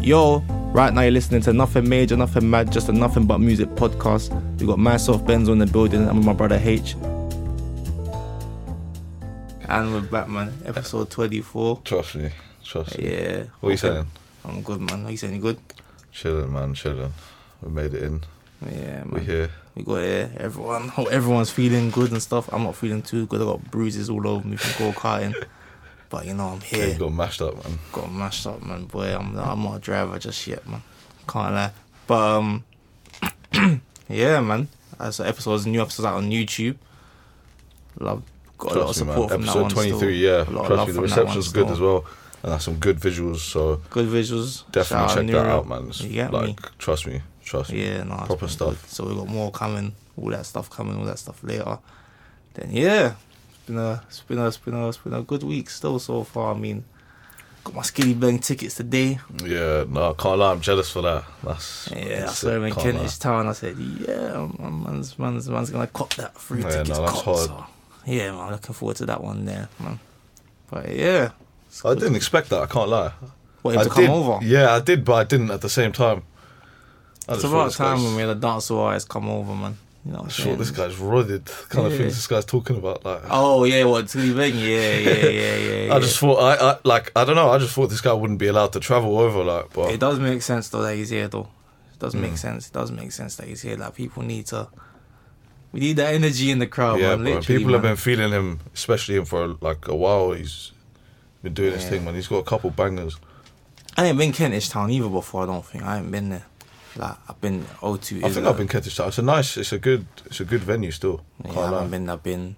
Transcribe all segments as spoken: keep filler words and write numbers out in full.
Yo, right now you're listening to Nothing Major, Nothing Mad, just a Nothing But Music podcast. We got myself, Benzo in the building, and with my brother H. And we're back, man. Episode twenty-four. Trust me, trust me. Yeah. What are you saying? I'm good, man. What you saying? You good? Chilling, man, chilling. We made it in. Yeah, man. We're here. We got here. Everyone, hope everyone's feeling good and stuff. I'm not feeling too good. I got bruises all over me from go-karting. But, you know, I'm here. You got mashed up, man. Got mashed up, man. Boy, I'm, I'm not a driver just yet, man. Can't lie. But, um, yeah, man. As the episodes, new episodes out on YouTube. Love. Got a lot of Trust me, support man. from Episode that one twenty-three, still. yeah. A lot of Trust love me, the from that reception's one good still. as well. And that's some good visuals, so Good visuals. definitely Shout check Nero. that out, man. It's You get like, me? trust me, trust me. Yeah, no, it's Proper been stuff. good. So we got more coming, all that stuff coming, all that stuff later. Then yeah, it's been a, it's been a, it's been a, it's been a good week still so far. I mean, got my Skinny Bang tickets today. Yeah, no, I can't lie, I'm jealous for that. That's Yeah, I that's swear it, in can't lie. Kentish Town, I said, yeah, man, man's, man's, man's gonna cop that free Yeah, tickets. no, that's cop, hard. So, yeah, man, looking forward to that one there, man. But yeah, it's I good. didn't expect that, I can't lie. What, him I to come did, over? Yeah, I did, but I didn't at the same time. I It's just thought about this time guy's- when we had a dancer artist come over, man. You know what I'm I saying? thought this guy's rodded, kind of Yeah. things this guy's talking about. Like, Oh yeah, what Skinny Bang? Yeah, yeah, yeah, yeah. yeah. I just thought, I, I like, I don't know, I just thought this guy wouldn't be allowed to travel over, like, but It does make sense though that he's here though. It does make Mm. sense. It does make sense that he's here. Like people need to. We need that energy in the crowd, yeah, man. bro. Literally, People have man. been feeling him, especially him for like a while. He's been doing his Yeah. thing, man. He's got a couple bangers. I ain't been Kentish Town either before. I don't think I ain't been there. Like I've been O two. I think I've been Kentish Town. It's a nice, it's a good, it's a good venue still. Yeah, Can't I lie. haven't been. I've been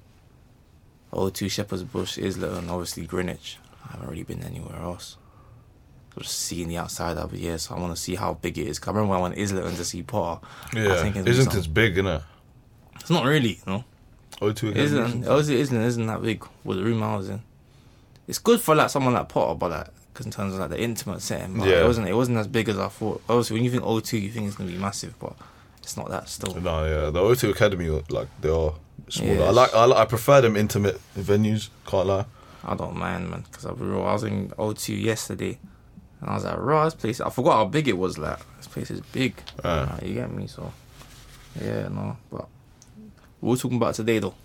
O two, Shepherd's Bush, Islington, and obviously Greenwich. I haven't really been anywhere else. Just seeing the outside of it, yeah. So I want to see how big it is. 'Cause I remember when I went to Islington to see Potter. I Yeah, think it's Islington's big, innit? It's not really, you know. O two again. Islington, Islington isn't isn't that big with the room I was in. It's good for like someone like Potter, but like, because in terms of like the intimate setting, but Yeah. it wasn't it wasn't as big as I thought. Obviously, when you think O two, you think it's gonna be massive, but it's not that still. No, yeah, the O two Academy, like they are smaller. Yeah. I like, I, like, I prefer them intimate venues. Can't lie. I don't mind, man, because I was in O two yesterday, and I was like, "Raw, this place." I forgot how big it was. Like this place is big. Uh, Like, you get me? So yeah, no, but what we're talking about today though.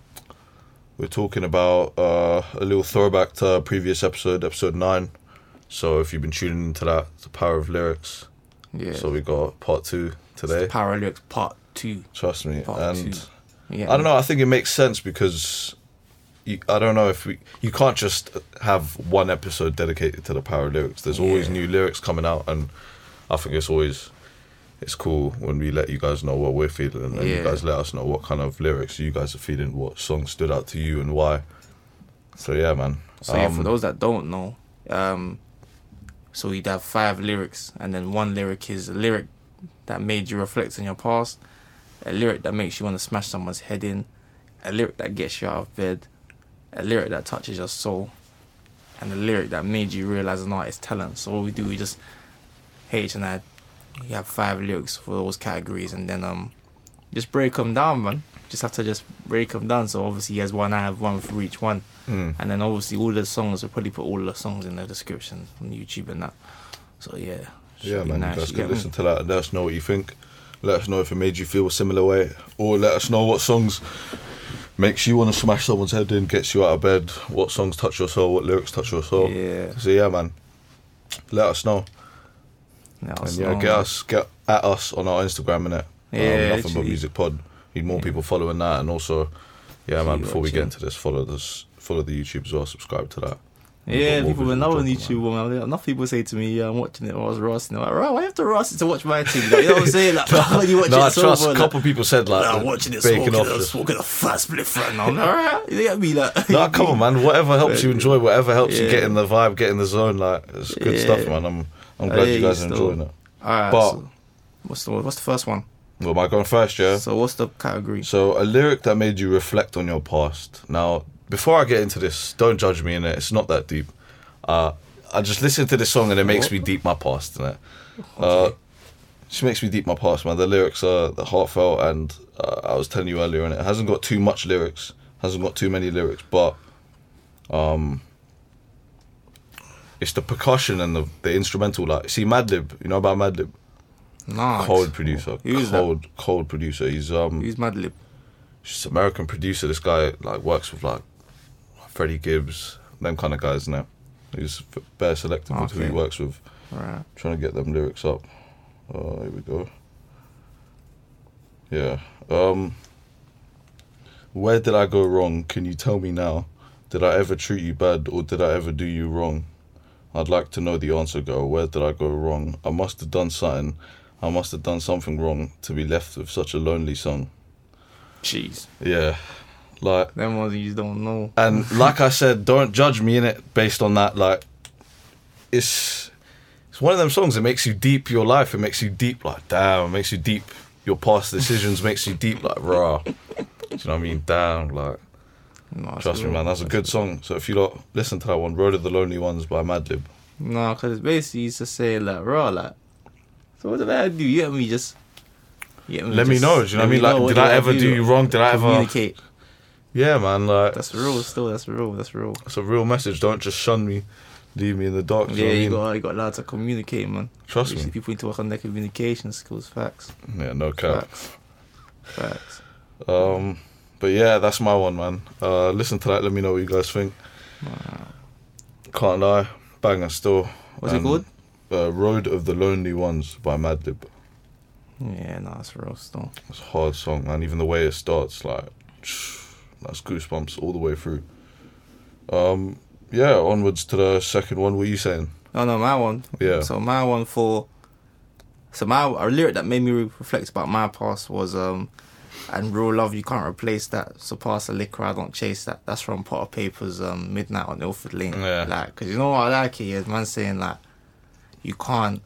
We're talking about uh, a little throwback to a previous episode, episode nine. So if you've been tuning into that, it's the power of lyrics. Yeah. So we got part two today. Power Lyrics Part Two. Trust me. Part and two. You get I don't me? know. I think it makes sense because you, I don't know if we. You can't just have one episode dedicated to the power of lyrics. There's always Yeah. new lyrics coming out, and I think it's always it's cool when we let you guys know what we're feeling, and then Yeah. you guys let us know what kind of lyrics you guys are feeling, what songs stood out to you, and why. So yeah, man. So yeah, for Um, those that don't know, um, so you'd have five lyrics, and then one lyric is a lyric that made you reflect on your past, a lyric that makes you want to smash someone's head in, a lyric that gets you out of bed, a lyric that touches your soul, and a lyric that made you realize an artist's talent. So what we do, we just H and I, you have five lyrics for those categories, and then um, just break them down, man. Just have to just break them down. So obviously he has one, I have one for each one. mm. And then obviously all the songs, we'll probably put all the songs in the description on YouTube and that. So yeah. should Yeah, be man. nice, You guys you can get me? listen to that and let us know what you think. Let us know if it made you feel a similar way, or let us know what songs makes you want to smash someone's head in, gets you out of bed. What songs touch your soul? What lyrics touch your soul? Yeah. So yeah, man. Let us know. Yeah, And so, yeah, get us get at us on our Instagram, innit? Yeah, um, nothing but literally. music pod. Need more Yeah. people following that, and also, yeah, man. Keep Before we get watching. into this, follow this, follow the YouTube as well. Subscribe to that. We've Yeah, got more people visuals when I was on dropping, YouTube, man. Enough people say to me, yeah, I'm watching it, I was roasting it. I'm like, right, why you have to roast it to watch my team? Like, you know what I'm saying? Like, when you watch No, I it so trust. A like, couple people said like, nah, I'm watching it backing smoking, off off the- smoking a fat split front. I'm like, alright, you get me? Like, No, come on, man. Whatever helps you enjoy, whatever helps you Yeah. get in the vibe, get in the zone. Like, it's good Yeah. stuff, man. I'm, I'm I glad hear you guys you are still. enjoying it. Alright, But- so what's the what's the first one? Well, am I going first, yeah? So what's the category? So, a lyric that made you reflect on your past. Now, before I get into this, don't judge me in it. It's not that deep. Uh, I just listen to this song and it makes me deep my past, innit? Uh, Okay. she makes me deep my past, man. The lyrics are the heartfelt, and uh, I was telling you earlier, and it hasn't got too much lyrics, hasn't got too many lyrics, but um, it's the percussion and the, the instrumental. Like, see Madlib, you know about Madlib? Nah. Cold producer, Who's cold, that? cold producer. He's um, Who's Madlib? Just American producer. This guy like works with like Freddie Gibbs, them kind of guys now. He's bare selective with who he Okay. works with. Right. Trying to get them lyrics up. Uh, here we go. Yeah. Um. Where did I go wrong? Can you tell me now? Did I ever treat you bad or did I ever do you wrong? I'd like to know the answer, girl. Where did I go wrong? I must have done something. I must have done something wrong to be left with such a lonely song. Jeez. Yeah. Like, Them ones you just don't know. and like I said, don't judge me in it based on that. Like, it's it's one of them songs that makes you deep your life. It makes you deep, like, damn. It makes you deep your past decisions. Makes you deep, like, raw. Do you know what I mean? Damn, like, No, trust me, man. That's a good song. So if you lot listen to that one, Road of the Lonely Ones by Madlib. No, because it's basically used to say, like, raw, like. So what did I do? You get me just. You get me Let me just- know. Do you know what I let mean? me know Like, what did do I I ever do you wrong? Did I ever? Communicate. Yeah, man. Like, That's real, still. That's real. That's real. it's a real message. Don't just shun me, leave me in the dark. Do you Yeah, know what I you mean? got you got allowed to communicate, man. Trust Usually me. people need to work on their communication skills. Facts. Yeah, no cap. Facts. Facts. Um, but yeah, that's my one, man. Uh, listen to that. Let me know what you guys think. Wow. Can't lie, banger still. What's it And, called? Uh, Road of the Lonely Ones by Madlib. Yeah, no, it's real still. It's a hard song, man. Even the way it starts, like, that's goosebumps all the way through. Um, yeah, onwards to the second one. What are you saying? No, no, my one. Yeah. So my one for. So my a lyric that made me reflect about my past was um, and real love you can't replace that. Surpass the liquor I don't chase that. That's from Potter Paper's um Midnight on Ilford Lane. Yeah. Like, cause you know what I like it is man saying like, you can't.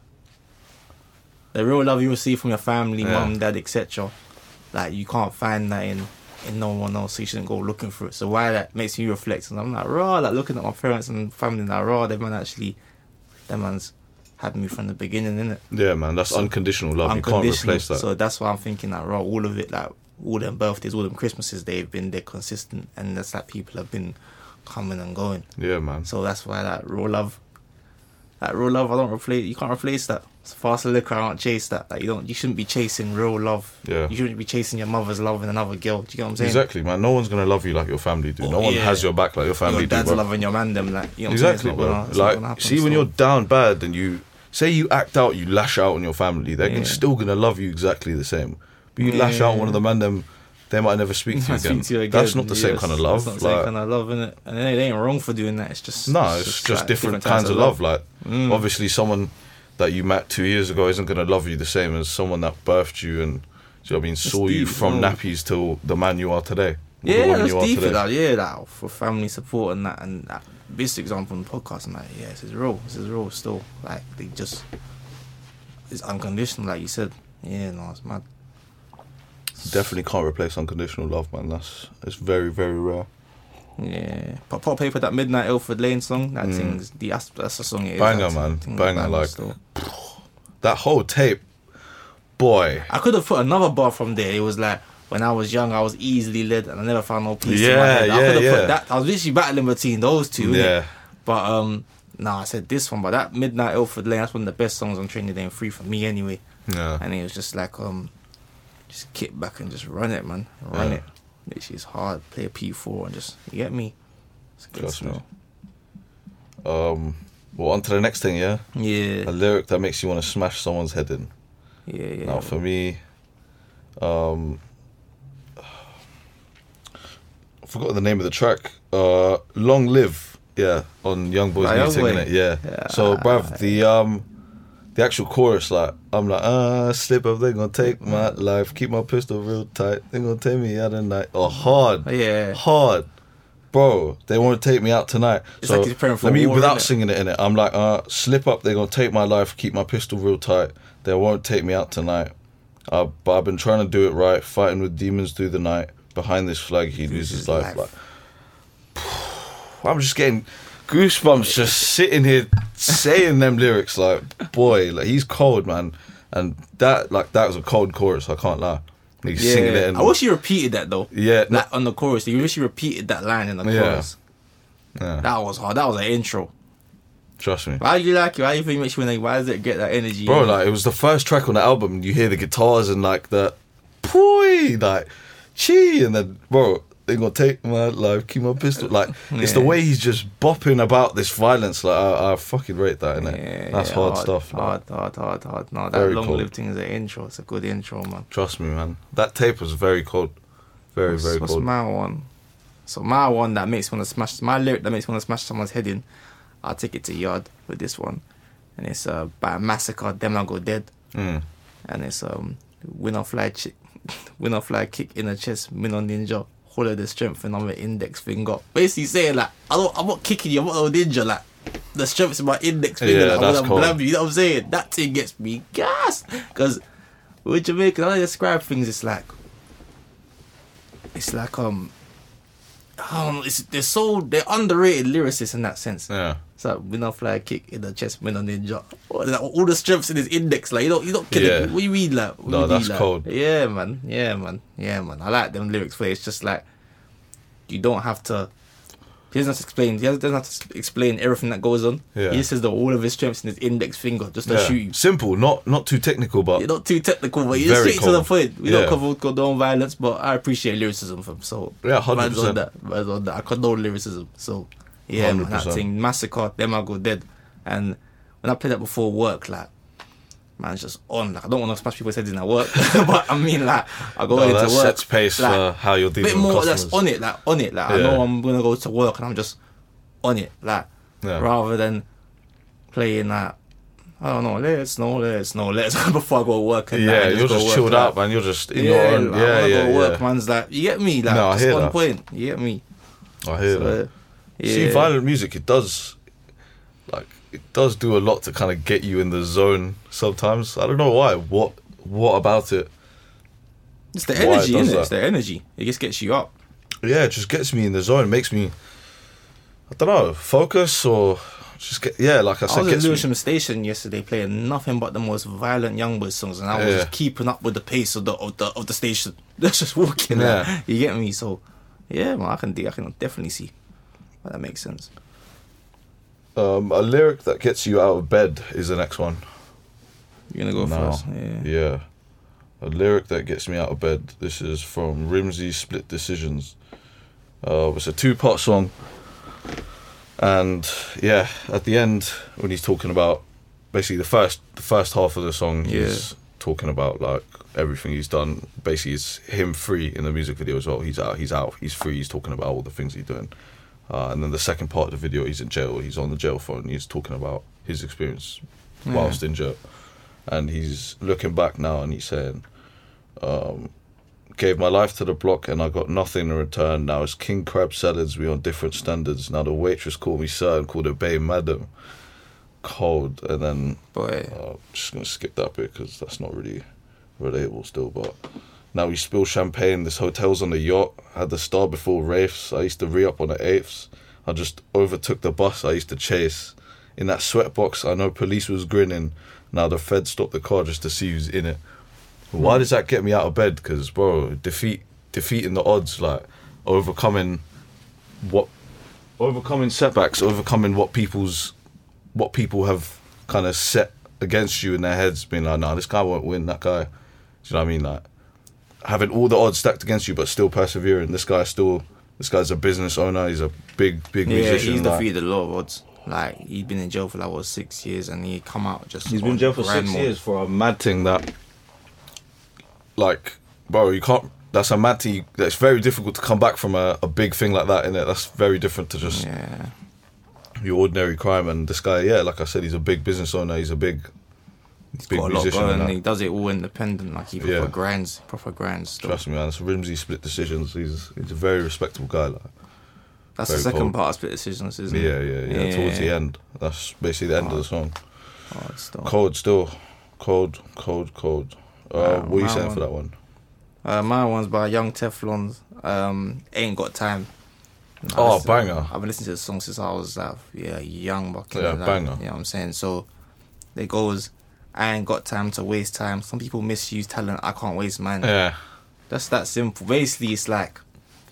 The real love you receive from your family, Yeah. mum, dad, et cetera. Like you can't find that in. in no one else, so you shouldn't go looking for it. So why that makes me reflect, and I'm like, raw, like looking at my parents and family, like, raw, them man actually, them man's had me from the beginning, innit? Yeah, man, that's So, unconditional love. You can't Unconditional. replace that. So that's why I'm thinking that, raw, all of it, like, all them birthdays, all them Christmases, they've been, they're consistent, and that's like people have been coming and going. Yeah, man. So that's why that raw love, that raw love, I don't replace, you can't replace that. It's fast liquor, I don't chase that. Like, you don't, you shouldn't be chasing real love. Yeah. You shouldn't be chasing your mother's love in another girl. Do you get what I'm saying? Exactly, man. No one's gonna love you like your family do. Oh, no one yeah. has your back like your family Your do, dad's bro. loving your man, them, like, you know what Exactly, I'm saying? It's not bro. gonna- it's not Like, gonna happen, see, when so- you're down bad and you say you act out, you lash out on your family, they're Yeah. still gonna love you exactly the same. But you lash out on one of the man, them, they might never speak to you, Speak again. to you again. That's not the same Yes, kind of love. That's not the same Like, kind of love, innit? And it ain't wrong for doing that. It's just no, it's just like different, types kinds of love. Like, Mm. obviously, someone that you met two years ago isn't gonna love you the same as someone that birthed you and, do you know what I mean, saw you deep, from no. nappies till the man you are today. Or the Yeah, woman that's you are deep. today. Like, yeah, like for family support and that, and that. This example on the podcast, I'm like, yeah, this is real. This is real still. Like, they just, it's unconditional, like you said. Yeah, no, it's mad. Definitely can't replace unconditional love, man. That's it's very, very rare. Yeah, but Pop Paper, that Midnight Ilford Lane song, that Mm. thing's the that's, that's the song it is. Banger, that man. thing's Banger, like- still. That whole tape, boy. I could have put another bar from there. It was like, when I was young, I was easily led, and I never found no peace in my Yeah, head. I yeah, could have yeah. put that. I was literally battling between those two. innit? Yeah, But um, no, I said this one. But that Midnight Ilford Lane, that's one of the best songs on Training Day and Free for me, anyway. yeah. And it was just like um, just kick back and just run it, man. Run Yeah. it. Literally, it's hard. Play a P four and just, you get me. It's good Trust me. stuff. Um, well, on to the next thing, yeah? Yeah, A lyric that makes you want to smash someone's head in. yeah, yeah. Now, for me, um, I forgot the name of the track. Uh, Long Live, yeah, on Young Boy's By new Young thing, Boy. innit? Yeah. Yeah. So, bruv, the um, the actual chorus, like, I'm like, ah, slip up, they gonna take my life, keep my pistol real tight, they gonna take me out at night. Oh, hard, yeah. hard. Bro, they want to take me out tonight. It's so like he's preparing for let me, war, without innit? singing it in it, I'm like, uh, slip up, they're gonna take my life, keep my pistol real tight. They won't take me out tonight. Uh, but I've been trying to do it right, fighting with demons through the night. Behind this flag, he loses his life. Like, I'm just getting goosebumps just sitting here saying them lyrics. Like, boy, like he's cold, man. And that, like, that was a cold chorus. I can't lie. He's Yeah. singing it. In, I wish you repeated that though. yeah, no- Like on the chorus, you wish you repeated that line in the Yeah. chorus. yeah. That was hard. That was an intro. Trust me. Why do you like it? Why do you think it makes you wanna, why does it get that energy? Bro, like, it was the first track on the album. You hear the guitars and, like, the... Poi! Like, chi! And then, bro, they gonna take my life, keep my pistol. Like, it's the Yeah. way he's just bopping about this violence. Like, I, I fucking rate that, innit? Yeah, That's yeah, hard, stuff. Hard, Like, hard, hard, hard. No, that Very long cold. lived thing is an intro. It's a good intro, man. trust me, man. That tape was very cold. Very, What's, very what's cold. my one? So my one that makes me want to smash, my lyric that makes me want to smash someone's head in, I'll take it to Yard with this one. And it's uh, by Massacre, Them I Go Dead. Mm. And it's um, win or fly, chi- win or fly kick in the chest, win on ninja, hold of the strength and on the index finger. Basically saying like, I don't, I'm not kicking you, I'm not no ninja, like, the strength's in my index finger, Yeah, like, that's I'm cold. blab you, you know what I'm saying? That thing gets me gassed. Because with Jamaican, how I describe things, it's like, it's like, um, um, it's, they're so, they're underrated lyricists in that sense. Yeah. It's like, win or fly kick in the chest, win on ninja. All, like, all the strengths in his index, like, you don't, you don't get Yeah. it. What you mean, like? What No, you that's mean, like? cold. Yeah, man. Yeah, man. Yeah, man. I like them lyrics where it's just like, you don't have to, he doesn't have to explain, he doesn't have to explain everything that goes on. Yeah. He just says that all of his strengths in his index finger just to Yeah. shoot you. Simple, not not too technical, but You're not too technical, but you're Very straight to the cold. point. We Yeah. don't cover condone violence, but I appreciate lyricism from so. Yeah, one hundred man's on percent. that. Man's on that. I condone lyricism. So yeah, man, that one hundred percent. thing, Massacre, Them I Go Dead. And when I play that before work, like, man's just on. Like, I don't want to smash people's heads in at work, but I mean, like, I go no, into that work. sets pace like, for how you're a dealing bit with more customers. that's on it, like on it. Like I Yeah. know I'm gonna go to work and I'm just on it, like Yeah. rather than playing like I don't know, let's know, let's know, let's before I go to work. And Yeah, like, you're go just work, chilled like, out, man. You're just in yeah, your own. like, Yeah, I wanna yeah, go to work, yeah. man's like, you get me, like No, I just hear on that. point. You get me. I hear So, that. uh, yeah. See, violent music, it does, like, it does do a lot to kind of get you in the zone sometimes. I don't know why. What What about it? It's the why it energy, does isn't it? that. It's the energy. It just gets you up. Yeah, it just gets me in the zone. It makes me, I don't know, focus or just get, yeah, like I I said, was at gets me. Lewisham Station yesterday playing nothing but the most violent Youngboy songs, and I was Yeah. just keeping up with the pace of the of the of the station. That's just walking. Yeah. Like, you get me? So, yeah, man, I can I can definitely see. But that makes sense. Um, a lyric that gets you out of bed is the next one. You're gonna go No. first. Yeah. Yeah. A lyric that gets me out of bed. This is from Rimsey Split Decisions. Uh, it's a two-part song. And yeah, at the end, when he's talking about basically the first the first half of the song, he's talking about like everything he's done. Basically, it's him free in the music video as well. He's out, he's out, he's free. He's talking about all the things he's doing. Uh, and then the second part of the video, he's in jail. He's on the jail phone. He's talking about his experience whilst in jail. And he's looking back now and he's saying, um, gave my life to the block and I got nothing in return. Now it's king crab salads, we on different standards. Now the waitress called me sir and called her babe madam. Cold. And then Boy. uh, just going to skip that bit because that's not really relatable still. But now we spill champagne. This hotel's on the yacht. Had the star before Wraiths. I used to re-up on the eighths. I just overtook the bus I used to chase. In that sweatbox, I know police was grinning. Now the Fed stopped the car just to see who's in it. Why does that get me out of bed? Because, bro, defeat, defeating the odds, like, overcoming what, overcoming setbacks, overcoming what people's, what people have kind of set against you in their heads, being like, nah, this guy won't win, that guy. Do you know what I mean? Like, having all the odds stacked against you, but still persevering. This guy still, this guy's a business owner. He's a big, big Yeah, musician. he's like, defeated a lot of odds. Like he's been in jail for like what six years, and he come out just. He's been on in jail for grand six mode. years for a mad thing that, like, bro, you can't. That's a mad thing. It's very difficult to come back from a, a big thing like that, innit? That's very different to just Yeah. your ordinary crime. And this guy, yeah, like I said, he's a big business owner. He's a big, He's big got a lot musician. going. and And that. he does it all independent. Like he proper Yeah. grinds, proper grinds. Stuff. Trust me, man. It's Rimsey Split Decisions. He's he's a very respectable guy. Like, That's very the second cold. part of Split Decisions, isn't yeah, it? yeah, yeah, Towards the end, that's basically the end of the song. Oh, it's still. Cold, still, cold, cold, cold. Uh, Wow, what are you my saying one. for that one? Uh, my one's by Young Teflons. Um, Ain't Got Time. I Oh, listen- banger. I've been listening to the song since I was like, yeah, young. Back in Yeah, the day, banger. You know what I'm saying? So it goes, I ain't got time to waste time. Some people misuse talent. I can't waste mine. Yeah, That's that simple. Basically, it's like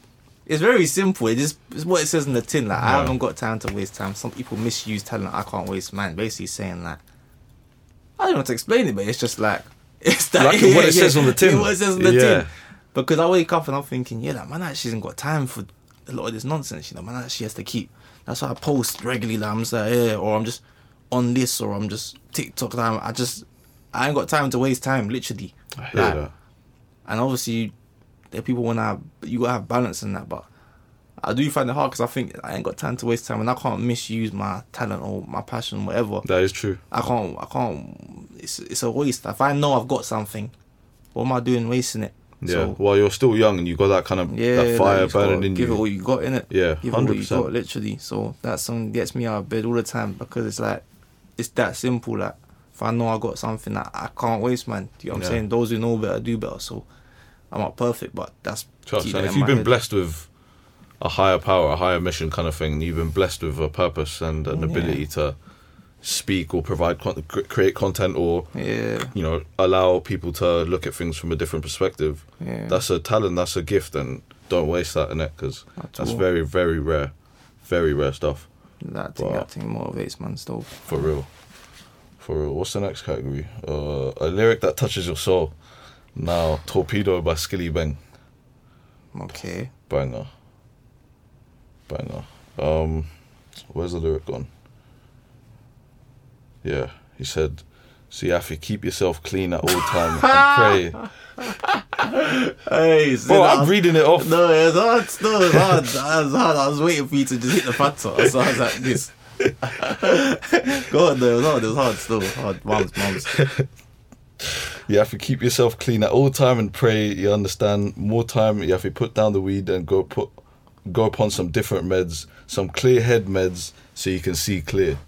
It's very simple. It just it's what it says in the tin. Like, Yeah. I haven't got time to waste time. Some people misuse talent. I can't waste mine. Basically saying like, I don't know how to explain it, but it's just like it's that Like what it says on the tin. Yeah, what it says on the Yeah. tin. Because I wake up and I'm thinking, yeah, like man actually hasn't got time for a lot of this nonsense. You know, man actually has to keep. That's why I post regularly. Like I'm just like, yeah, or I'm just on this, or I'm just TikTok time. I just I ain't got time to waste time. Literally. I hear Like, that. And obviously, there are people want to have, you gotta have balance in that. But I do find it hard because I think I ain't got time to waste time, and I can't misuse my talent or my passion, whatever. That is true. I can't. I can't. It's it's a waste. If I know I've got something, what am I doing wasting it? Yeah. So, While you're still young and you got that kind of yeah, that fire like, you just gotta burning in give you. it all you got in it. Yeah, Give it all you hundred percent. got, literally. So that song gets me out of bed all the time because it's like it's that simple. Like if I know I got something that I can't waste, man. Do you know what I'm Yeah. saying? Those who know better do better. So I'm not perfect, but that's Trust, keep and that if in you've my been head. blessed with a higher power, a higher mission kind of thing, and you've been blessed with a purpose and an Yeah. ability to speak or provide con- cre- create content or Yeah, you know allow people to look at things from a different perspective, yeah. that's a talent, that's a gift, and don't waste that in it because At that's all. very very rare, very rare stuff. That thing, Wow. that thing motivates, man. Still, For real. For real. What's the next category? Uh, a lyric that touches your soul. Now, Torpedo by Skilly Bang. okay. Banger. Banger. Um, where's the lyric gone? Yeah, he said, "See, Afi, keep yourself clean at all time and pray." Hey, Bro, I'm reading it off. No, it was hard. No, it was hard. It was hard. I was waiting for you to just hit the patter. So I was like this. Go on, though. It was hard. It was hard. Still hard. Mums, mums. You have to keep yourself clean at all time and pray. You understand? More time, you have to put down the weed and go put, go upon some different meds, some clear head meds, so you can see clear.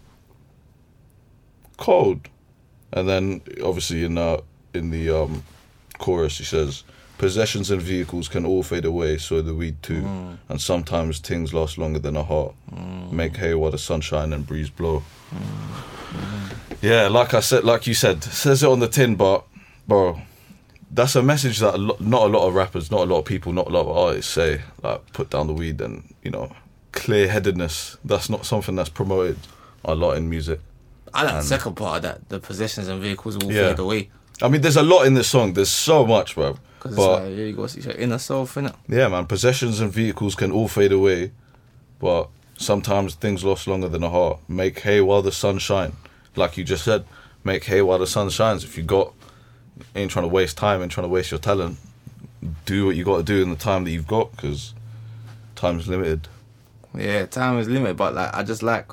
Cold, and then obviously in uh, in the um, chorus he says, "Possessions and vehicles can all fade away, so the weed too, Mm. and sometimes things last longer than a heart. Mm. Make hay while the sunshine and breeze blow." Yeah, like I said, like you said, says it on the tin, but bro, that's a message that a lo- not a lot of rappers, not a lot of people, not a lot of artists say. Like, put down the weed and, you know, clear-headedness. That's not something that's promoted a lot in music. I like the And- second part of that. The possessions and vehicles will Yeah. fade away. I mean, there's a lot in this song. There's so much, bro. Because it's But like, yeah, you got your inner self, innit? yeah, man, possessions and vehicles can all fade away, but sometimes things last longer than a heart. Make hay while the sun shines. Like you just said, make hay while the sun shines. If you got, ain't trying to waste time, ain't trying to waste your talent, do what you got to do in the time that you've got, because time's limited. Yeah, time is limited, but like I just like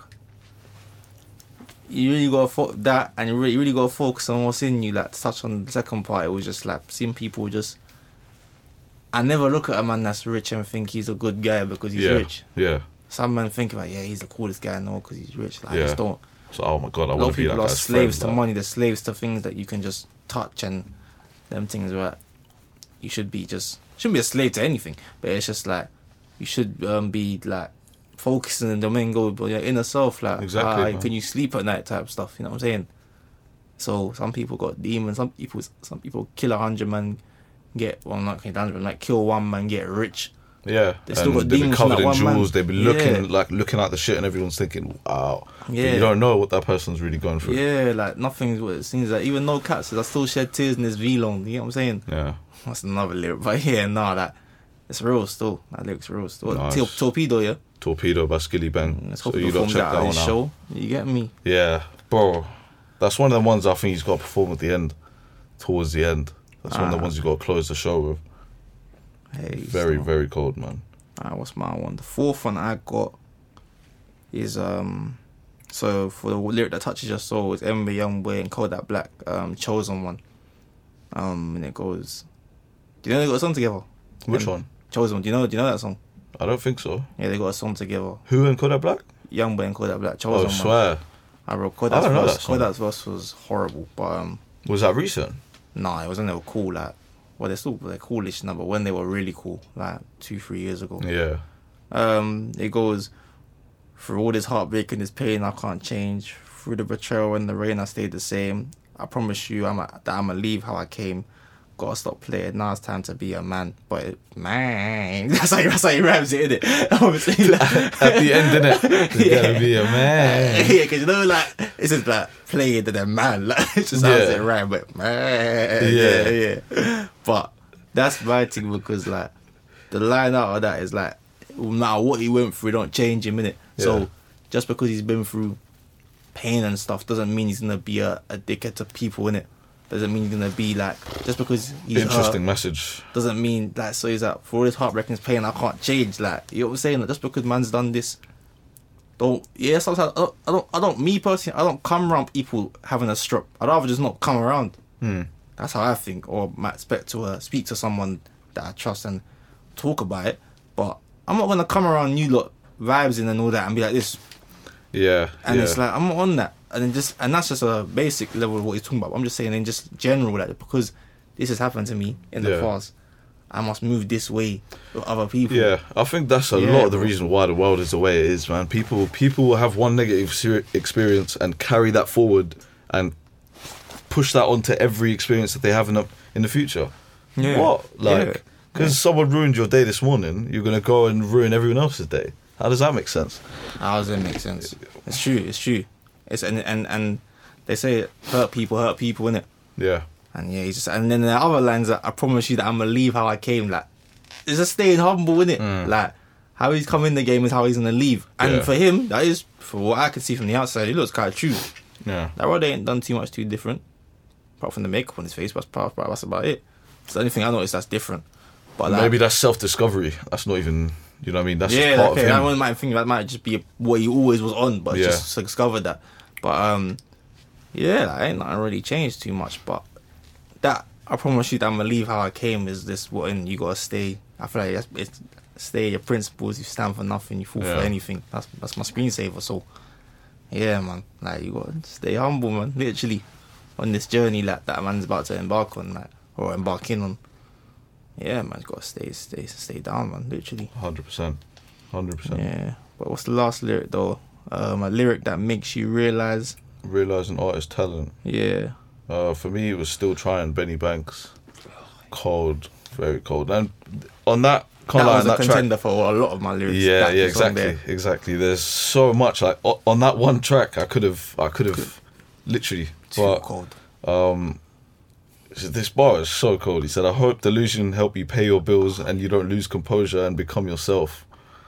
you really gotta fo- that, and you really, you really gotta focus on what's in you. Like to touch on the second part, it was just like seeing people just. I never look at a man that's rich and think he's a good guy because he's yeah, rich. yeah. Some men think about, yeah, he's the coolest guy I know because he's rich. Like, I Yeah. just don't. So, oh my god, I A lot want of to be people like are that. slaves to money. They're slaves to things that you can just touch, and them things where you should be just shouldn't be a slave to anything. But it's just like you should um, be like focusing on the main goal, but your inner self. Like, Exactly, ah, man. can you sleep at night type stuff? You know what I'm saying? So some people got demons. Some people, some people kill a hundred man, get well not kill a hundred, like kill one man, get rich. Yeah, They still and got they've been demons in covered that in one man. jewels. They've been looking Yeah. like looking at the shit, and everyone's thinking, "Wow." But Yeah. you don't know what that person's really going through. Yeah, like nothing's what it seems like. Even no cats, I still shed tears in this V-Long. You know what I'm saying? Yeah. That's another lyric, but yeah, nah, that it's real still. That lyric's real still. Nice. Tor- Torpedo, yeah. Torpedo by Skilly Bang. Let's So hope he you don't performs check that that at one his out. show. You get me? Yeah, bro. That's one of the ones I think he's got to perform at the end, towards the end. That's one of the Ah. ones he's got to close the show with. Hey, Very, so- very cold, man. Alright, what's my one? The fourth one I got is um. So for the lyric that touches your soul is Ember Youngboy and Kodak Black, um, Chosen One. Um, and it goes. Do you know they got a song together? Which Um, one? Chosen One. Do you know? Do you know that song? I don't think so. Yeah, they got a song together. Who and Kodak Black? Youngboy and Kodak Black. Chosen Oh, One. swear. I wrote I Kodak's don't know verse. that song. Kodak's verse was horrible, but um, Was that recent? nah, it wasn't. They were cool. Like, well, they're still they're coolish now, but when they were really cool, like two, three years ago. Yeah. Um, it goes, through all this heartbreak and this pain, I can't change. Through the betrayal and the rain, I stayed the same. I promise you, I'm a, that I'ma leave how I came. gotta stop playing. Now it's time to be a man. But it, man, that's how that's how he rhymes it, isn't it? Obviously, like, At the end, innit? There's Yeah. gotta be a man. yeah, because you know, like it's just like playing and then man, like it just sounds Yeah. it right, but man, Yeah. yeah, yeah. But that's my thing because like the line out of that is like no matter what he went through, don't change him, innit? Yeah. So just because he's been through pain and stuff doesn't mean he's gonna be a, a dickhead to people, innit? Doesn't mean he's gonna be like just because he's Interesting hurt, message. doesn't mean like so he's like for all this heartbreaking pain I can't change. Like you know what I'm saying? Like, just because man's done this, don't yeah. Sometimes I don't, I don't, I don't. Me personally, I don't come around people having a stroke. I'd rather just not come around. Hmm. That's how I think, or might expect to uh, speak to someone that I trust and talk about it. But I'm not gonna come around you lot vibes in and all that and be like this. Yeah. And yeah. it's like I'm not on that, and then just and that's just a basic level of what he's talking about. I'm just saying in just general that like, because this has happened to me in the Yeah. past, I must move this way with other people. Yeah, I think that's a Yeah, lot of the bro. reason why the world is the way it is, man. People people will have one negative ser- experience and carry that forward and push that onto every experience that they have in the in the future. Yeah. What? Like, Yeah. because Yeah. someone ruined your day this morning, you're gonna go and ruin everyone else's day. How does that make sense? How does it make sense? It's true. It's true. It's and and and they say hurt people hurt people, innit? Yeah, And yeah, he's just and then the other lines that I promise you that I'm gonna leave how I came. Like, it's just staying humble, innit? Mm. Like how he's come in the game is how he's gonna leave. And Yeah. for him, that is for what I can see from the outside, it looks kind of true. yeah, That Roddy ain't done too much too different, apart from the makeup on his face. But that's, that's about it. It's the only thing I noticed that's different. But like, maybe that's self-discovery. That's not even, you know what I mean? That's yeah, just part okay. of I him. one might think that might just be what he always was on, but Yeah. just discovered that. But um, yeah, like, ain't nothing really changed too much. But that I promise you that I'm gonna leave how I came is this what and you gotta stay. I feel like that's, it's stay your principles. You stand for nothing. You fall Yeah. for anything. That's that's my screensaver. So yeah, man. Like you gotta stay humble, man. Literally on this journey like that man's about to embark on, like or embarking on. Yeah, man. You gotta stay, stay, stay down, man. Literally. one hundred percent. one hundred percent. Yeah, but what's the last lyric though? Um, a lyric that makes you realize. Realise an artist's talent. Yeah, Uh, for me, it was Still Trying, Benny Banks. Cold, very cold. And on that, can't that lie, was on a that track. contender for a lot of my lyrics. Yeah, that yeah, is on exactly, there. exactly. There's so much like o- on that one track. I could have, I could have, literally. Too But cold. um, so this bar is so cold. He said, "I hope delusion help you pay your bills and you don't lose composure and become yourself."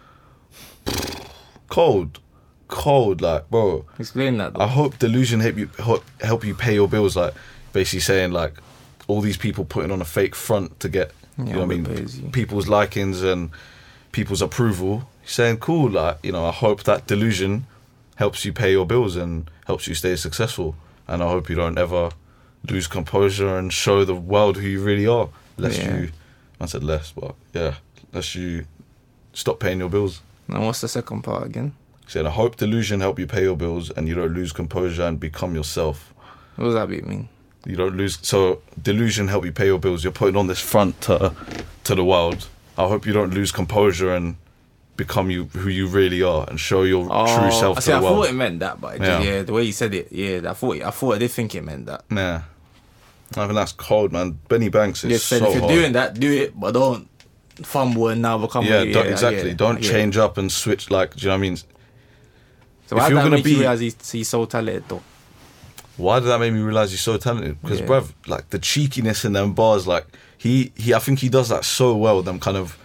Cold, cold, like bro. Explain that. Though. I hope delusion help you ho- help you pay your bills. Like basically saying like all these people putting on a fake front to get you Yeah, know what I mean pays you. people's likings and people's approval. He's saying cool, like you know I hope that delusion helps you pay your bills and helps you stay successful. And I hope you don't ever lose composure and show the world who you really are. Lest Yeah. you, I said less, but yeah, lest you stop paying your bills. And what's the second part again? He said, I hope delusion help you pay your bills and you don't lose composure and become yourself. What does that bit mean? You don't lose. So delusion help you pay your bills. You're putting on this front to to the world. I hope you don't lose composure and become you who you really are and show your true self I to see. the I world. thought it meant that, but it Yeah. just, yeah, the way you said it, yeah, I thought it, I thought I did think it meant that. Nah, I mean that's cold, man. Benny Banks is You so said if you're hard. doing that, do it, but don't fumble and now become. yeah, what you- don't, I exactly. get it, I Don't get it. change up and switch. Like, do you know what I mean? So if why did you're that gonna make be- you realize he's, he's so talented though? Why did that make me realize he's so talented? Because, Yeah. bruv, like the cheekiness in them bars, like he, he, I think he does that so well. Them kind of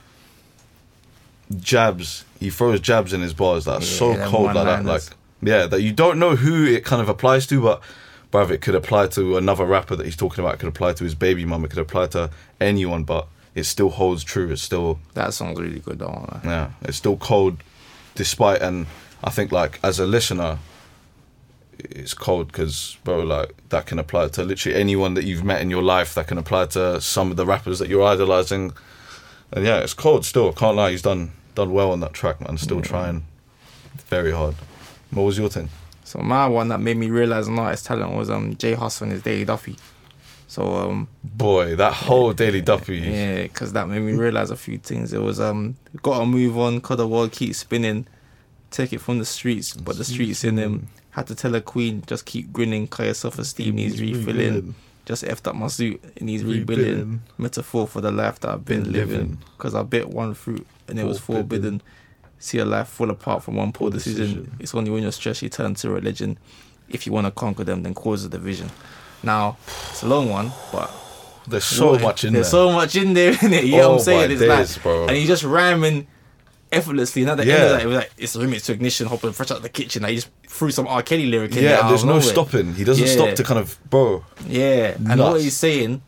jabs, he throws jabs in his bars that are Yeah, so them cold like that. Like, one-liners. yeah, that you don't know who it kind of applies to, but bruv, it could apply to another rapper that he's talking about. It could apply to his baby mum. It could apply to anyone, but it still holds true. It's still. That song's really good though. Man. Yeah, it's still cold, despite, and I think like as a listener, it's cold because bro, like that can apply to literally anyone that you've met in your life. That can apply to some of the rappers that you're idolizing, and yeah, it's cold still. Can't lie, he's done done well on that track, man. Still Yeah. trying very hard. What was your thing? So my one that made me realize an artist's talent was um Jay Hustle and his Daily Duffy. So um Boy, that whole Daily Duffy. yeah, because that made me realize a few things. It was um gotta move on, 'cause the world keeps spinning. Take it from the streets, but the streets in him. Had to tell a queen, just keep grinning, 'cause your self esteem needs refilling. just effed up my suit and he's Rebuilding. rebuilding. Metaphor for the life that I've been, Been living. living. Because I bit one fruit and it was Forbidden. forbidden. See a life fall apart from one poor Poor decision. decision. It's only when you're stressed you turn to religion. If you want to conquer them, then cause a division. Now, it's a long one, but There's so what- much in there's there. so much in there, innit? You know Oh what I'm saying? my It's days, like, bro. and he's just rhyming effortlessly. And at the end Yeah. of that, it was like, it's limits to ignition, hopping fresh out the kitchen. Like, he just threw some R. Kelly lyric in there. Yeah, out and there's of no nowhere. stopping. He doesn't Yeah. stop to kind of, bro. Yeah, and Nuts. what he's saying,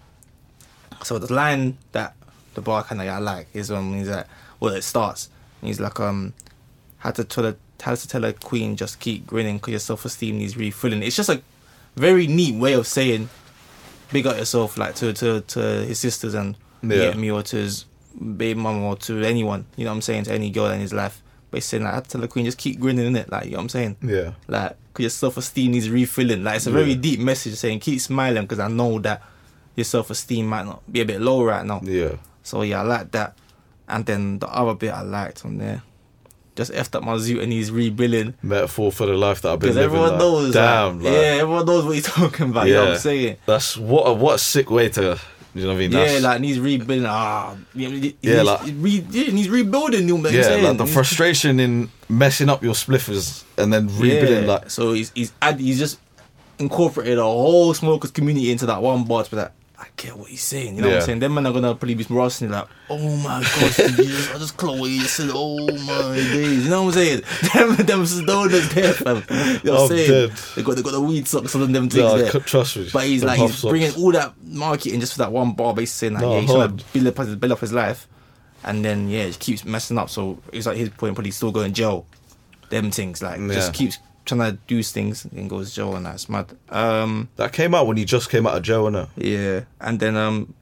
so the line that the bar kind of I like is when he's like, well, it starts. And he's like, um, had to tell a, had to tell a queen just keep grinning because your self esteem needs refilling. It's just a very neat way of saying, big up yourself, like to to to his sisters and Yeah. yeah. me or to his baby mum or to anyone. You know what I'm saying? To any girl in his life, but he's saying like, I had to tell the queen just keep grinning in it. Like, you know what I'm saying? Yeah. Like, because your self-esteem needs refilling. Like, it's a very Yeah. deep message saying keep smiling because I know that your self-esteem might not be a bit low right now. Yeah. So yeah, I like that. And then the other bit I liked on there, just effed up my zoo and he's rebuilding Metaphor for the life that I've been because living. everyone like, knows. Damn. like, like, yeah, everyone knows what he's talking about. You know what I'm saying? That's what a what a sick way to. You know what I mean? Yeah, That's, like and he's rebuilding. Ah, yeah, he- Yeah, he's, like- re, yeah, and he's rebuilding. You know what I'm yeah, saying? like the He's- frustration in messing up your spliffers and then rebuilding. Yeah. Like, So he's he's add, he's just incorporated a whole smokers community into that one bar to be like, I get what he's saying. You know what Yeah. I'm saying? Them men are gonna probably be roasting like, oh my gosh, did you just, I just clocked what you said. Oh my days. You know what I'm saying? Them them stoners there, fam. You know what I'm I'm saying? dead. They got they got the weed socks on them things nah, there. c- trust me. But he's Them like puff he's socks. bringing all that marketing just for that one bar, basically saying like, No, yeah, he's trying to hard. build up, his- build up his life, and then yeah, he keeps messing up. So it's like his point, probably still going jail. Them things like Yeah. just keeps trying to do things and goes to jail, and that's mad. Um, That came out when he just came out of jail, innit? yeah, and then um,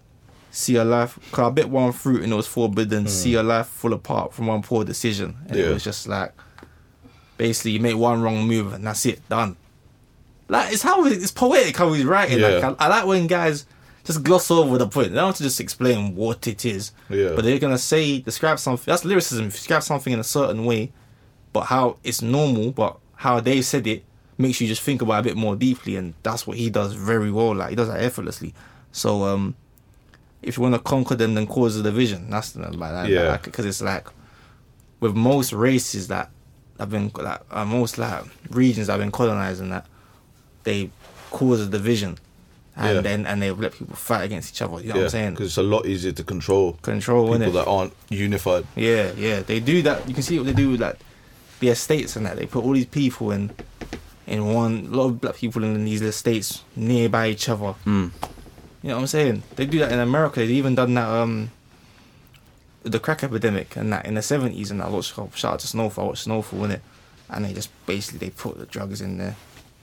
see your life. Cause I bit one fruit and it was forbidden. See your life fall apart from one poor decision, and Yeah. it was just like basically you make one wrong move and that's it, done. Like it's how it's poetic how he's writing. Yeah. Like I, I like when guys just gloss over the point. They don't have to just explain what it is. Yeah. But they're gonna say describe something. That's lyricism. If you describe something in a certain way, but how it's normal, but how they said it makes you just think about it a bit more deeply, and that's what he does very well. Like he does that effortlessly. So um, if you want to conquer them, then cause a division. That's the like that. Yeah. Because it's like with most races that have been like uh, most like regions that have been colonized and that they cause a division, and Yeah. then and they let people fight against each other. You know what I'm saying? Because it's a lot easier to control Control, people innit? that aren't unified. Yeah, yeah, they do that. You can see what they do with like the estates and that. They put all these people in in one. A lot of black people in these estates nearby each other. Mm. You know what I'm saying? They do that in America. They even done that um the crack epidemic and that in the seventies and that. I watched, shout out to Snowfall. I watched Snowfall in it, and they just basically they put the drugs in there.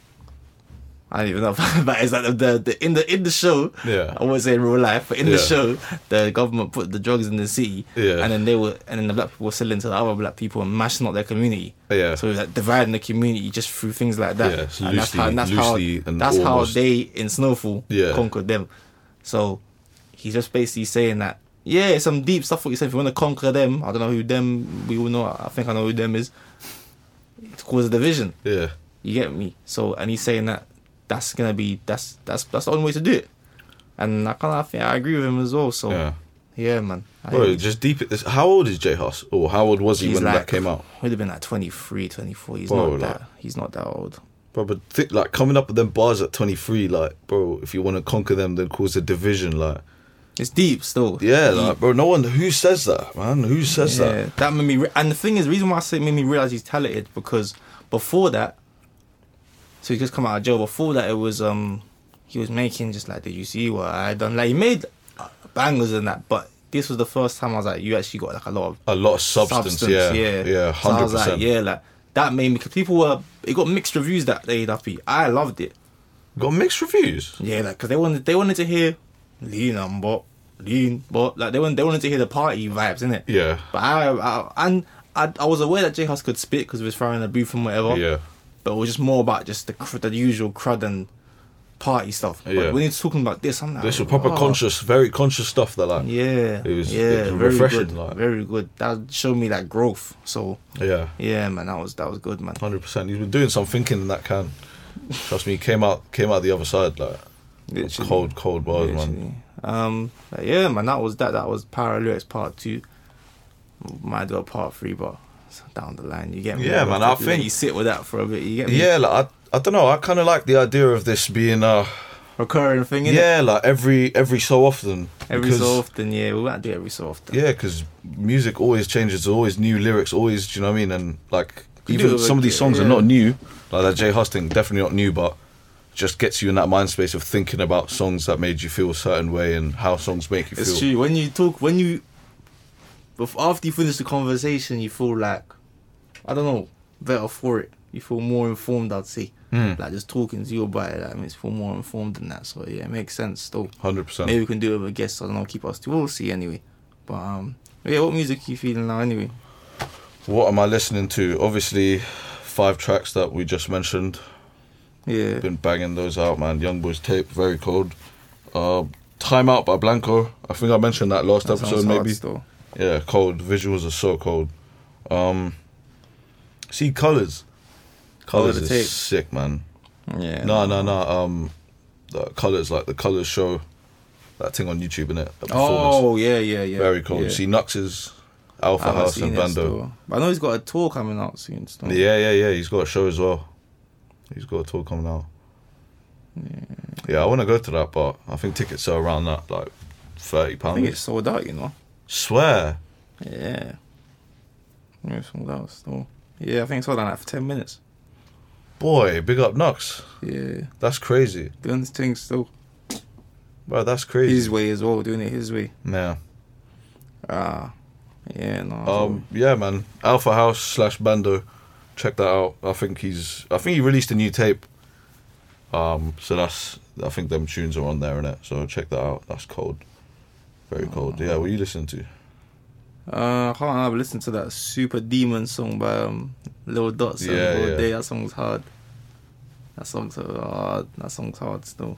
I don't even know, but it's like the, the, the in the in the show. Yeah. I won't say in real life, but in Yeah. the show, the government put the drugs in the city, Yeah. and then they were, and then the black people were selling to the other black people and mashing up their community. Yeah. So like dividing the community just through things like that. Yeah, it's and that's loosely- how, and that's loosely how, and that's how almost- they in Snowfall Yeah. conquered them. So he's just basically saying that, yeah, some deep stuff. What you said, if you want to conquer them, I don't know who them. We all know. I think I know who them is. To cause a division. Yeah. You get me? So, and he's saying that that's gonna be that's that's that's the only way to do it. And I kind of think I agree with him as well. So yeah, Yeah. man. I Bro, just deep it. This, how old is J Hus? Or how old was he He's when like- that came out? would have been like twenty-three, twenty-four. He's Bro, not like- that. He's not that old. Bro, but think, like coming up with them bars at twenty-three, like, bro, if you want to conquer them, then cause a division, like, It's deep still. yeah, Deep. like, bro, no one who says that, man. Who says yeah, that? that made me. Re- and the thing is, the reason why I say it made me realize he's talented because before that, so he just come out of jail. Before that, it was um, he was making just like, did you see what I done? Like he made uh, bangers and that, but this was the first time I was like, you actually got like a lot of A lot of substance, yeah, yeah, yeah, So I hundred was like, percent. yeah, like that made me because people were it got mixed reviews that day. Duffy, I loved it. Got mixed reviews. Yeah, like because they wanted they wanted to hear lean on but lean but like they wanted they wanted to hear the party vibes, innit? Yeah, But I, I and I, I was aware that J Hus could spit because he was throwing a booth and whatever. yeah, But it was just more about just the cr- the usual crud and party stuff. But Yeah. when he's talking about this, I'm like, this was proper oh. conscious, very conscious stuff. That like, Yeah, It was- yeah, it was very refreshing, good, like- very good. That showed me that growth. So yeah, yeah, man, that was that was good, man. hundred percent. He's been doing some thinking in that can. Trust me, he came out, came out the other side. Like, Literally. Cold, cold bars, man. Literally. Um, but yeah, man, that was that. That was Power Lyrics Part Two. Might do a Part Three, but down the line, you get me. Yeah, man. I think you sit with that for a bit. You get me. Yeah, like I, I don't know. I kind of like the idea of this being a recurring thing. Innit? Yeah, like every every so often. Every because, so often, yeah, we might do it every so often. Yeah, because music always changes. There's always new lyrics. Always, do you know what I mean? And like Could even some of these songs yeah. are not new. Like that Jay Huss thing, definitely not new, but just gets you in that mind space of thinking about songs that made you feel a certain way and how songs make you it's feel. true. When you talk, when you, after you finish the conversation, you feel like, I don't know, better for it. You feel more informed, I'd say. Mm. Like just talking to you about it, that makes you feel more informed than that. So yeah, it makes sense still. one hundred percent. Maybe we can do it with a guest, I don't know, keep us to, we'll see anyway. But um, yeah, what music are you feeling now anyway? What am I listening to? Obviously, five tracks that we just mentioned. Yeah. Been banging those out, man. Young Boy's tape, very cold. Uh, Time Out by Blanco. I think I mentioned that last That episode, sounds hard maybe. still. Yeah, cold. Visuals are so cold. Um, see, Colours. Colours the is tape. sick, man. Yeah. No, no, no. Um, the Colours, like the Colours show, that thing on YouTube, innit? That performance. Oh, yeah, yeah, yeah. Very cold. Yeah. See, Nux's Alpha I haven't House seen and it Bando. still. But I know he's got a tour coming out soon still. Yeah, yeah, yeah. He's got a show as well. He's got a tour coming out. Yeah. Yeah, I want to go to that, but I think tickets are around that, like thirty I pounds. think it's sold out, you know. Swear. Yeah. Yeah, it's sold out still. Yeah, I think it's sold out like for ten minutes. Boy, big up Nux. Yeah. That's crazy. Doing this thing still. Bro, that's crazy. His way as well, doing it his way. Yeah. Ah. Yeah, no. Um. Yeah, man. Alpha House slash Bando. Check that out. I think he's. I think he released a new tape. Um. So that's. I think them tunes are on there, innit? So check that out. That's cold. Very cold. Yeah. What are you listening to? Uh, I can't have listened to that Super Demon song by um, Lil Dots. and Yeah, Lil yeah. Day. That song's hard. That song's hard. That song's hard still.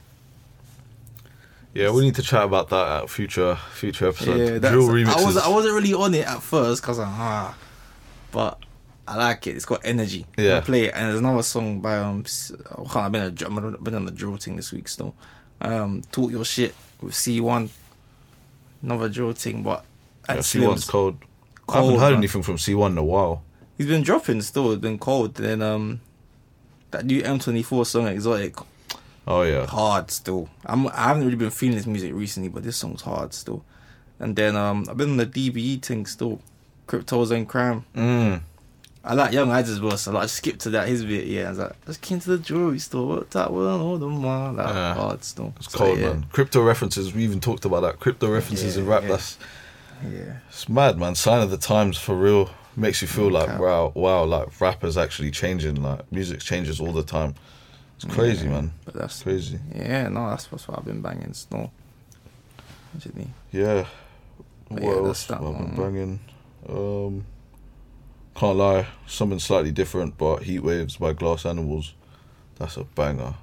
Yeah, we need to chat about that at future future episode. Yeah, that's, Drill remixes. I wasn't. I wasn't really on it at first because I'm ah, but I like it. It's got energy. Yeah. I play it, and there's another song by um. s- oh, I've been a, I've been on the drill thing this week still. Um, Talk Your Shit with C one. Another drill thing, but Yeah, at C one's Slim's. cold. I Cold, haven't heard man. anything from C one in a while. He's been dropping still. It's been cold. Then um, that new M twenty-four song Exotic. Oh yeah. Hard still. I'm I haven't really been feeling this music recently, but this song's hard still. And then um I've been on the D B E thing still. Cryptos and Crime. Mm. I like Young Ids as well, so like, I skipped to that his bit, yeah. I was like, just came to the jewelry store, what that well all the more like Yeah. hard still. It's So, cold, yeah. man. Crypto references. We even talked about that. Crypto references Yeah, in rap. yeah. That's Yeah. it's mad, man. Sign of the times for real. Makes you feel like Okay. wow, wow, like rappers actually changing. Like music changes all the time. It's crazy, Yeah, man. But that's Crazy. yeah, no, that's what's what I've been banging still. Actually. Yeah. But What yeah, else that's that have I been one. banging? Um, can't lie, something slightly different, but Heat Waves by Glass Animals. That's a banger.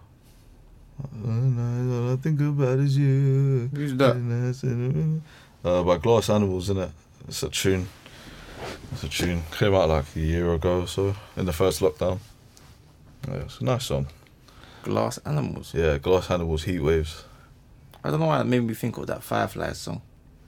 All I think about is you. Who's that? Uh, by Glass Animals, innit? It's a tune. It's a tune. Came out like a year ago or so, in the first lockdown. Yeah, it's a nice song. Glass Animals. Yeah, Glass Animals, Heat Waves. I don't know why it made me think of that Firefly song.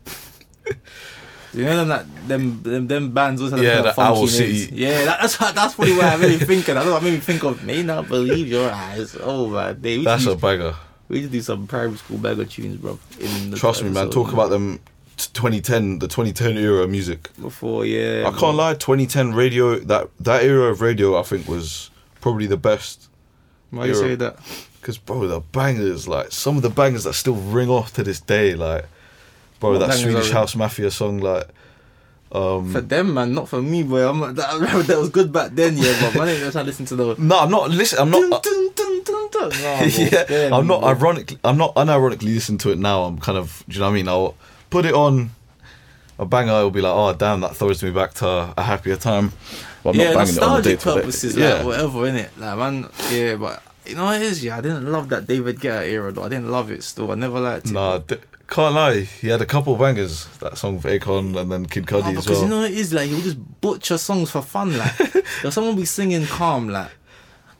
You know them that them them, them bands also have Yeah, kind of the Owl funky names. City. Yeah, that, that's that's probably why I made me think of that. That's what made me think of May Not Believe Your Eyes. Oh man, they we That's a used, banger. we used to do some primary school bagger tunes, bro. In the Trust me, man. episode, Talk about them t- twenty ten, the twenty ten era music. before, yeah. I can't lie, twenty ten radio, that that era of radio, I think was probably the best. Why you era. say that? Because bro, the bangers, like some of the bangers that still ring off to this day, like bro, What that bangers Swedish are- House Mafia song, like um. For them, man, not for me, boy. I'm not, that, that was good back then, yeah. But man, ain't trying to listen to the. No, I'm not listening. I'm Dun, not. dun, dun, dun, dun. Nah, bro, yeah, spare I'm me, not bro. ironically. I'm not unironically listening to it now. I'm kind of. Do you know what I mean? I'll put it on. A banger, I'll be like, oh damn, that throws me back to a happier time. Well, I'm Yeah, not banging it on the day nostalgic to day. purposes, Yeah, like whatever, innit? Like man, yeah, but you know what it is, yeah. I didn't love that David Guetta era though. I didn't love it still. I never liked it. nah, d- can't lie. He had a couple bangers. That song with Akon and then Kid Cudi Nah, as because well. you know what it is, like he'll just butcher songs for fun, like there'll someone be singing calm, like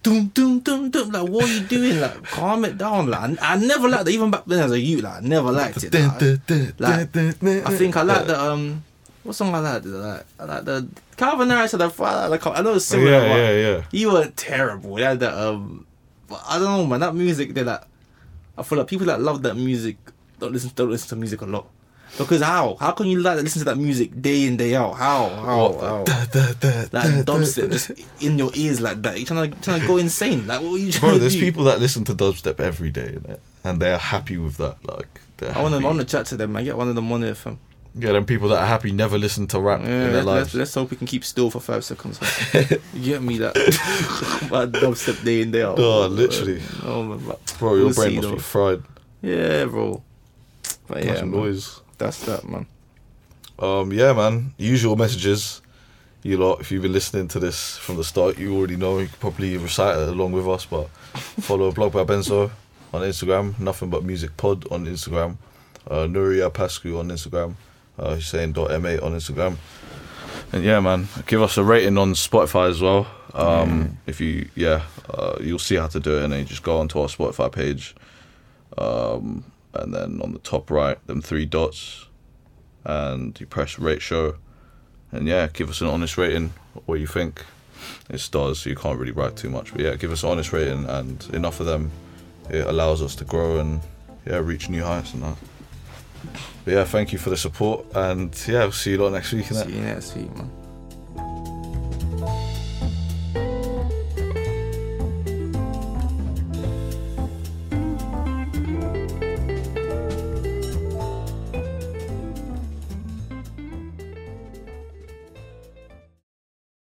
doom, doom, doom, doom. Like, what are you doing? Like, calm it down. Like, I, I never liked it. Even back then as a youth, like, I never liked it. Like, like I think I like the, um, what song I like? Like, I like the Calvin Harris and the Father. Like, I know it's similar. Yeah, yeah, yeah. You weren't terrible. They had that, um, but I don't know, man. That music, they like, I feel like people that love that music don't listen, don't listen to music a lot. Because how? How can you like listen to that music day in, day out? How? How? How? Da, da, da, Like da, dubstep da. just in your ears like that. You're trying to, trying to go insane. Like, what are you trying Bro, to there's do? people that listen to dubstep every day, innit? And they're happy with that. Like, they're I want to, I happy. want to chat to them. I get one of them on there, fam. Yeah, them people that are happy never listen to rap Yeah, in their let's, lives. let's, let's hope we can keep still for five seconds. You get me that? That dubstep day in, day out. Oh, literally. Oh, man. But Bro, your we'll brain see, must though. be fried. Yeah, bro. But Yeah, yeah, some man. noise. That's that, man. Um, yeah, man. Usual messages. You lot, if you've been listening to this from the start, you already know. You can probably recite it along with us, but follow Blog by Benzo on Instagram. Nothing But Music Pod on Instagram. Uh, Nuria Pascu on Instagram. Uh, Hussein dot M A on Instagram. And yeah, man, give us a rating on Spotify as well. Um, If you, yeah, uh, you'll see how to do it, and then you just go onto our Spotify page. Um, and then on the top right, them three dots, and you press rate show. And yeah, give us an honest rating, what you think. It's stars, so you can't really write too much. But yeah, give us an honest rating, and enough of them. It allows us to grow and, yeah, reach new heights and that. But yeah, thank you for the support, and yeah, we'll see you lot next week. Innit? See you next week, man.